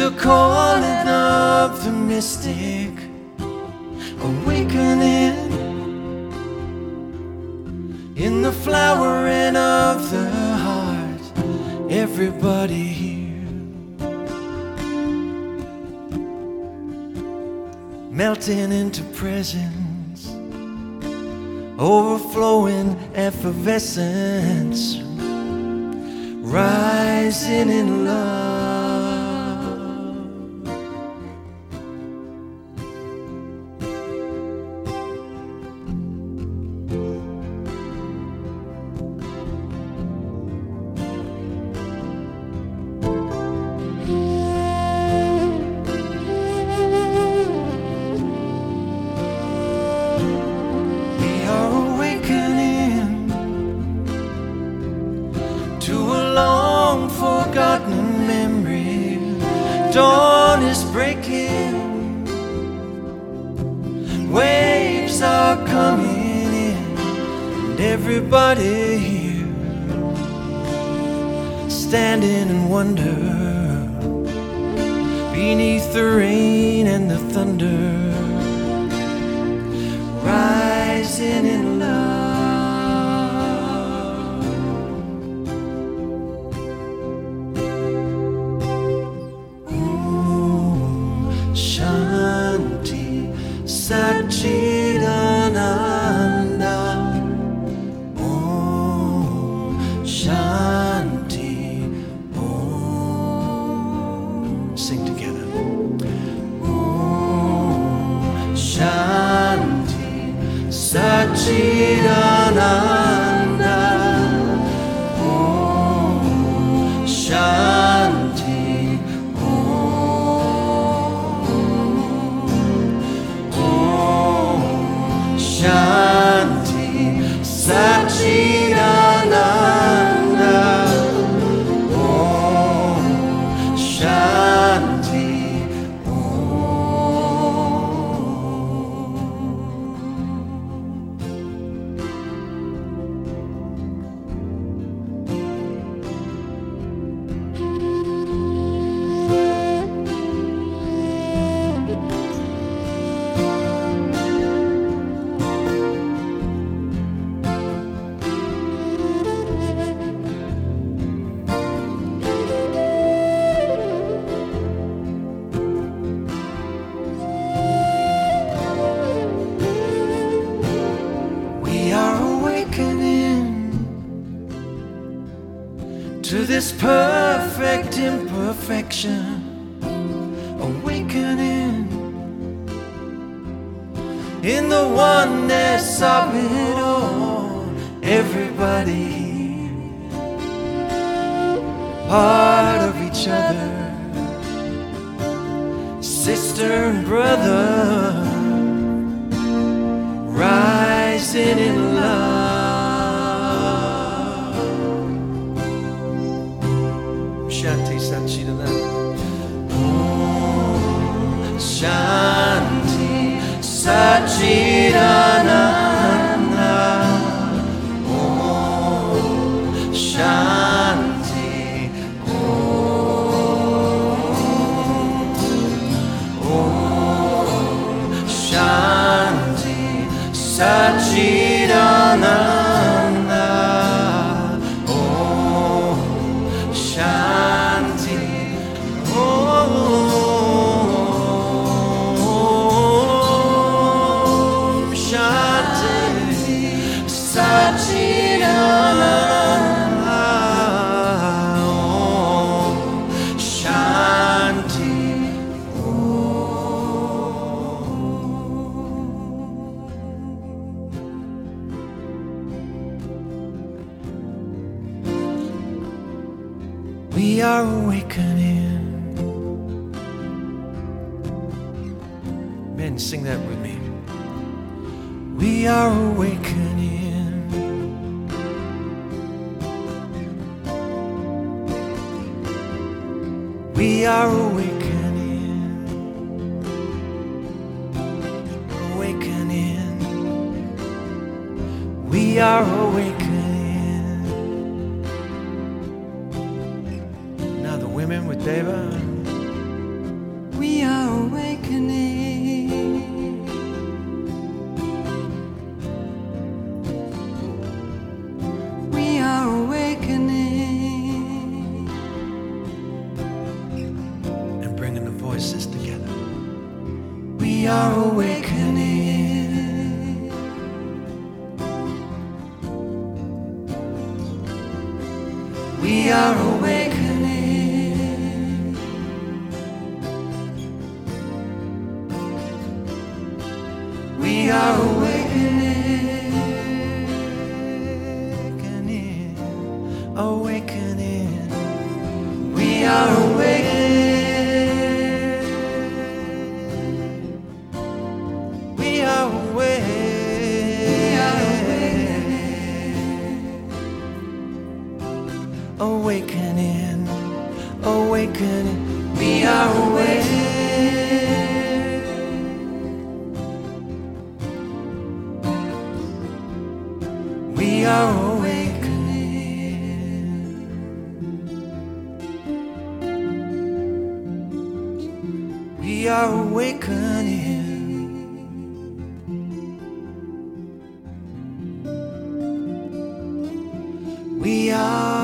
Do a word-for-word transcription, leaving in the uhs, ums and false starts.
the calling of the mystic, awakening in the flowering of the heart. Everybody here, melting into presence, overflowing effervescence, rising in love. Dawn is breaking, waves are coming in, and everybody here standing in wonder beneath the rain and the thunder, rising in love. Satchidananda, Om Shanti, Om. Sing together. Om Shanti, Satchidananda, Om Shanti. Shanti, Satchidananda, Om Shanti, to this perfect imperfection, awakening in the oneness of it all. Everybody part of each other, sister and brother, rising in love. Shanti Satchidananda. Om Shanti Satchidananda. Om Shanti. Om. Om Shanti Satchidananda. We are awakening. Men, sing that with me. We are awakening. We are awakening. Awakening. We are awakening. Now the women with Deva. We are awakening. We are awakening. Awakening. We are awakening. We are awakening. Awakening. Awakening. We are awakening. We are awakening. We are awakening. We are